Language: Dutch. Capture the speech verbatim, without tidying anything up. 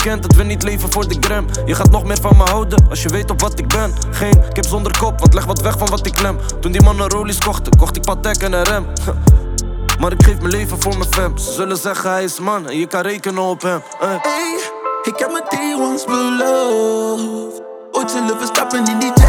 bekend dat we niet leven voor de gram. Je gaat nog meer van me houden als je weet op wat ik ben. Geen kip zonder kop, want leg wat weg van wat ik klem. Toen die mannen Rollies kochten, kocht ik Patek en een rem. Maar ik geef mijn leven voor mijn fam. Ze zullen zeggen hij is man en je kan rekenen op hem. Hey. Hey, ik heb mijn day ones beloofd. Ooit zullen we stappen in die